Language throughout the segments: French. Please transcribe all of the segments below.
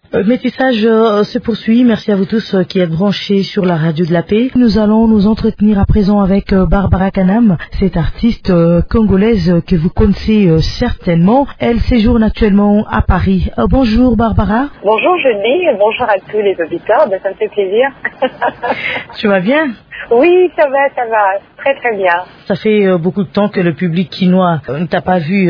Métissage se poursuit. Merci à vous tous qui êtes branchés sur la radio de la paix. Nous allons nous entretenir à présent avec Barbara Kanam, cette artiste congolaise que vous connaissez certainement. Elle séjourne actuellement à Paris. Bonjour Barbara. Bonjour Julie, bonjour à tous les auditeurs, ça me fait plaisir. Tu vas bien? Oui, ça va, très très bien. Ça fait beaucoup de temps que le public quinois ne t'a pas vu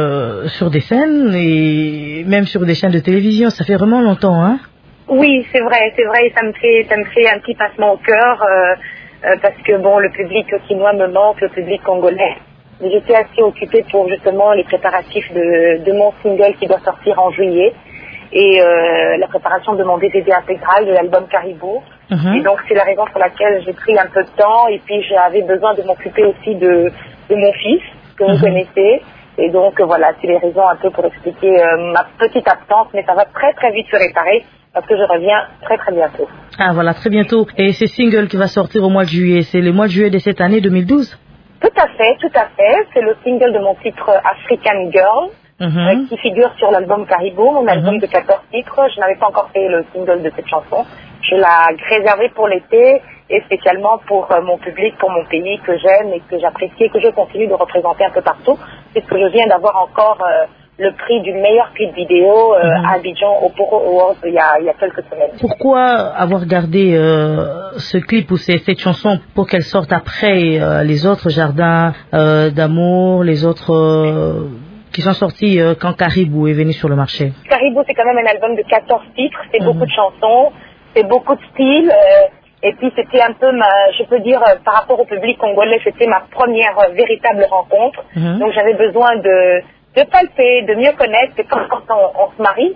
sur des scènes et même sur des chaînes de télévision. Ça fait vraiment longtemps, hein? Oui, c'est vrai, ça me fait un petit passement au cœur parce que bon, le public quinois me manque, le public congolais. J'étais assez occupée pour justement les préparatifs de mon single qui doit sortir en juillet et la préparation de mon DVD intégral de l'album Caribou. Et donc c'est la raison pour laquelle j'ai pris un peu de temps et puis j'avais besoin de m'occuper aussi de mon fils que vous connaissez. Et donc voilà, c'est les raisons un peu pour expliquer ma petite absence, mais ça va très très vite se réparer parce que je reviens très très bientôt. Ah voilà, très bientôt. Et c'est single qui va sortir au mois de juillet, c'est le mois de juillet de cette année 2012? Tout à fait. C'est le single de mon titre African Girl. Qui figure sur l'album Caribou, mon album de 14 titres. Je n'avais pas encore fait le single de cette chanson. Je l'ai réservé pour l'été et spécialement pour mon public, pour mon pays que j'aime et que j'apprécie et que je continue de représenter un peu partout, puisque je viens d'avoir encore le prix du meilleur clip vidéo à Abidjan au Poro Awards il y a quelques semaines. Pourquoi avoir gardé ce clip ou cette chanson pour qu'elle sorte après les autres Jardins d'amour, les autres qui sont sortis quand Caribou est venu sur le marché? Caribou, c'est quand même un album de 14 titres, c'est beaucoup de chansons, c'est beaucoup de styles, et puis c'était un peu je peux dire, par rapport au public congolais, c'était ma première véritable rencontre, donc j'avais besoin de palper, de mieux connaître, c'est comme quand on se marie,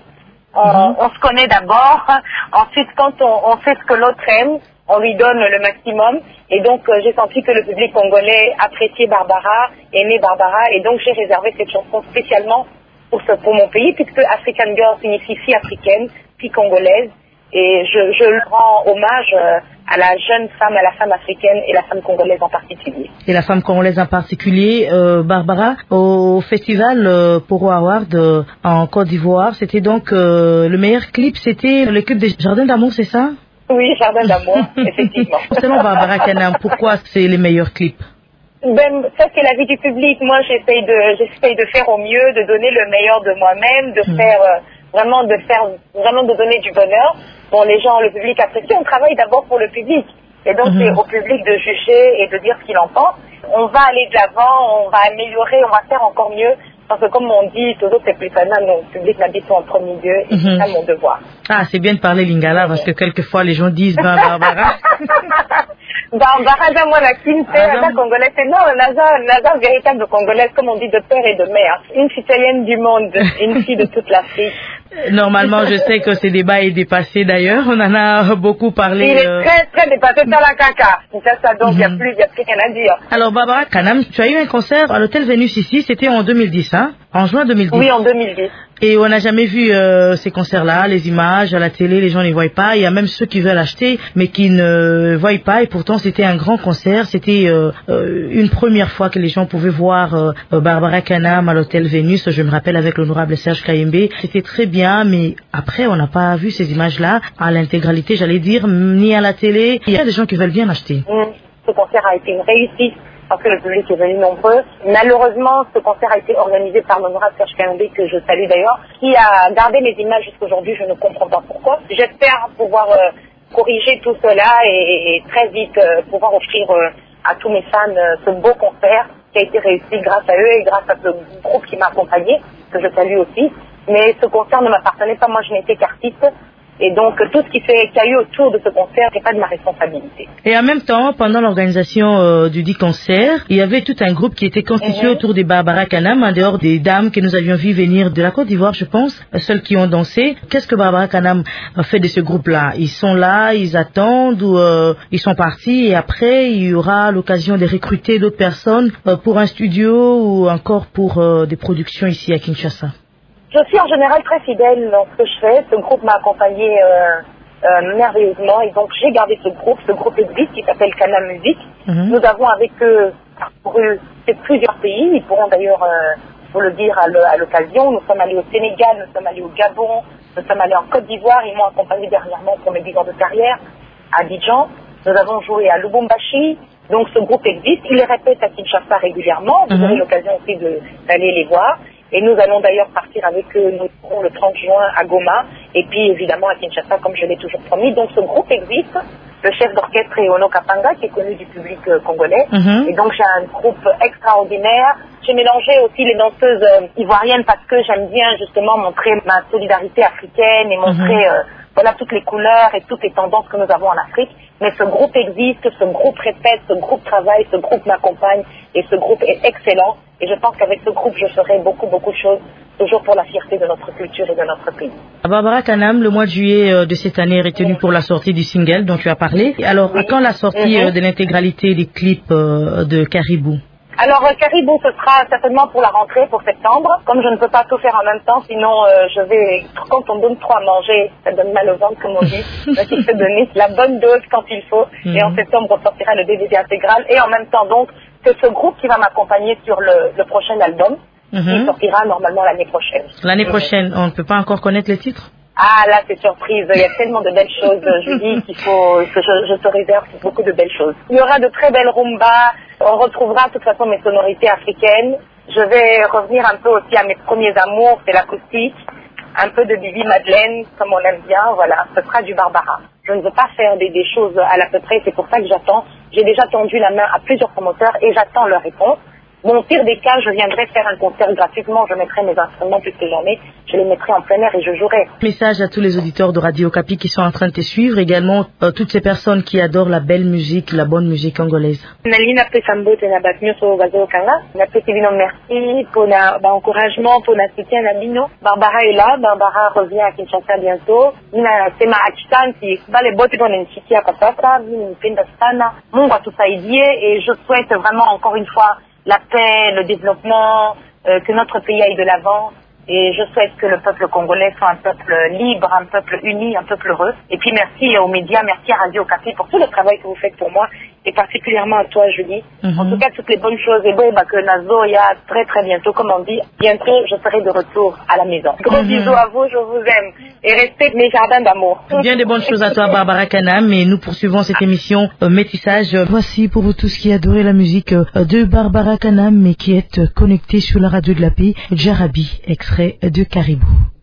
on se connaît d'abord, ensuite quand on sait ce que l'autre aime, on lui donne le maximum. Et donc, j'ai senti que le public congolais appréciait Barbara, aimait Barbara. Et donc, j'ai réservé cette chanson spécialement pour mon pays, puisque African Girl signifie fille africaine, fille congolaise. Et je rends hommage à la jeune femme, à la femme africaine et la femme congolaise en particulier. Et la femme congolaise en particulier, Barbara, au festival Poro Awards en Côte d'Ivoire, c'était donc le meilleur clip, c'était le clip des Jardins d'amour, c'est ça? Oui, Jardin d'amour, effectivement. Selon Barbara Kanam, pourquoi c'est les meilleurs clips? Ça c'est l'avis du public. Moi, j'essaye de faire au mieux, de donner le meilleur de moi-même, de donner du bonheur. Bon, les gens, le public apprécie. On travaille d'abord pour le public. Et donc, c'est au public de juger et de dire ce qu'il en pense. On va aller de l'avant, on va améliorer, on va faire encore mieux. Parce que comme on dit, toujours c'est plus fana, mon public n'habite en premier lieu, et c'est ça mon devoir. Ah, c'est bien de parler lingala, parce que quelquefois les gens disent, Barbara. Barbara, moi, la Kinte, la congolaise, non, la véritable congolaise, comme on dit, de père et de mère. Une citoyenne du monde, une fille de toute l'Afrique. Normalement, je sais que ce débat est dépassé d'ailleurs. On en a beaucoup parlé. Il est très, très dépassé dans la caca. C'est ça, donc il n'y a plus rien à dire. Alors, Barbara Kanam, tu as eu un concert à l'hôtel Vénus ici, c'était en 2010, hein? En juin 2010. Oui, en 2010. Et on n'a jamais vu ces concerts-là, les images à la télé, les gens ne les voient pas. Il y a même ceux qui veulent acheter, mais qui ne voient pas. Et pourtant, c'était un grand concert. C'était une première fois que les gens pouvaient voir Barbara Kanam à l'hôtel Vénus. Je me rappelle avec l'honorable Serge Kayembe. C'était très bien, mais après, on n'a pas vu ces images-là à l'intégralité, j'allais dire, ni à la télé. Il y a des gens qui veulent bien acheter. Ce concert a été une réussite, parce que le public est venu nombreux. Malheureusement, ce concert a été organisé par l'honorable Serge Kayembe, que je salue d'ailleurs, qui a gardé mes images jusqu'aujourd'hui. Je ne comprends pas pourquoi. J'espère pouvoir corriger tout cela et très vite pouvoir offrir à tous mes fans ce beau concert qui a été réussi grâce à eux et grâce à ce groupe qui m'a accompagné, que je salue aussi. Mais ce concert ne m'appartenait pas. Moi, je n'étais qu'artiste. Et donc, tout ce qu'il y a eu autour de ce concert, c'est pas de ma responsabilité. Et en même temps, pendant l'organisation du dit concert, il y avait tout un groupe qui était constitué autour de Barbara Kanam, en dehors des dames que nous avions vues venir de la Côte d'Ivoire, je pense, celles qui ont dansé. Qu'est-ce que Barbara Kanam a fait de ce groupe-là? Ils sont là, ils attendent, ou ils sont partis, et après, il y aura l'occasion de recruter d'autres personnes pour un studio ou encore pour des productions ici à Kinshasa? Je suis en général très fidèle dans ce que je fais. Ce groupe m'a accompagné merveilleusement et donc j'ai gardé ce groupe existe qui s'appelle Kanam Music. Nous avons avec eux parcouru plusieurs pays. Ils pourront d'ailleurs vous le dire à l'occasion. Nous sommes allés au Sénégal, nous sommes allés au Gabon, Nous sommes allés en Côte d'Ivoire, ils m'ont accompagné dernièrement pour mes 10 ans de carrière à Abidjan. Nous avons joué à Lubumbashi. Donc ce groupe existe, ils les répètent à Kinshasa régulièrement. Vous aurez l'occasion aussi d'aller les voir. Et nous allons d'ailleurs partir avec eux, nous serons le 30 juin à Goma, et puis évidemment à Kinshasa, comme je l'ai toujours promis. Donc ce groupe existe. Le chef d'orchestre est Ono Kapanga, qui est connu du public congolais. Et donc j'ai un groupe extraordinaire. J'ai mélangé aussi les danseuses ivoiriennes parce que j'aime bien justement montrer ma solidarité africaine et montrer voilà toutes les couleurs et toutes les tendances que nous avons en Afrique. Mais ce groupe existe, ce groupe répète, ce groupe travaille, ce groupe m'accompagne et ce groupe est excellent. Et je pense qu'avec ce groupe, je ferai beaucoup de choses, toujours pour la fierté de notre culture et de notre pays. Barbara Kanam, le mois de juillet de cette année est retenu pour la sortie du single dont tu as parlé. Alors, à quand la sortie de l'intégralité des clips de Caribou? Alors, Caribou, ce sera certainement pour la rentrée, pour septembre. Comme je ne peux pas tout faire en même temps, sinon quand on donne trop à manger, ça donne mal au ventre, comme on dit. Donc, il faut donner la bonne dose quand il faut. Et en septembre, on sortira le DVD intégral. Et en même temps, donc, c'est ce groupe qui va m'accompagner sur le prochain album, qui sortira normalement l'année prochaine. L'année prochaine, on ne peut pas encore connaître les titres? Ah, là, c'est surprise. Il y a tellement de belles choses, Julie, que je te réserve beaucoup de belles choses. Il y aura de très belles rumbas. On retrouvera de toute façon mes sonorités africaines. Je vais revenir un peu aussi à mes premiers amours, c'est l'acoustique. Un peu de Bibi Madeleine, comme on aime bien, voilà. Ce sera du Barbara. Je ne veux pas faire des choses à l'à peu près, c'est pour ça que j'attends. J'ai déjà tendu la main à plusieurs promoteurs et j'attends leur réponse. Bon, au pire des cas, je viendrai faire un concert gratuitement, je mettrai mes instruments puisque j'en ai, je les mettrai en plein air et je jouerai. Message à tous les auditeurs de Radio Okapi qui sont en train de te suivre, également toutes ces personnes qui adorent la belle musique, la bonne musique congolaise. Merci pour l'encouragement, pour le soutien à Bino. Barbara est là, Barbara revient à Kinshasa bientôt. Nasema asante, bale bote tunanisikia kwa sasa, mimi nipenda sana. Mungu atusaidie et je souhaite vraiment encore une fois la paix, le développement, que notre pays aille de l'avant. Et je souhaite que le peuple congolais soit un peuple libre, un peuple uni, un peuple heureux. Et puis merci aux médias, merci à Radio Okapi pour tout le travail que vous faites pour moi, et particulièrement à toi, Julie. En tout cas, toutes les bonnes choses. Et bon, que Nazo, il y a très bientôt, comme on dit, bientôt je serai de retour à la maison. Gros bisous à vous, je vous aime. Et respecte mes jardins d'amour. Bien de bonnes choses à toi, Barbara Kanam. Et nous poursuivons cette émission Métissage. Voici pour vous tous qui adorez la musique de Barbara Kanam, mais qui êtes connectés sur la radio de la paix, Jarabi, extrait de Caribou.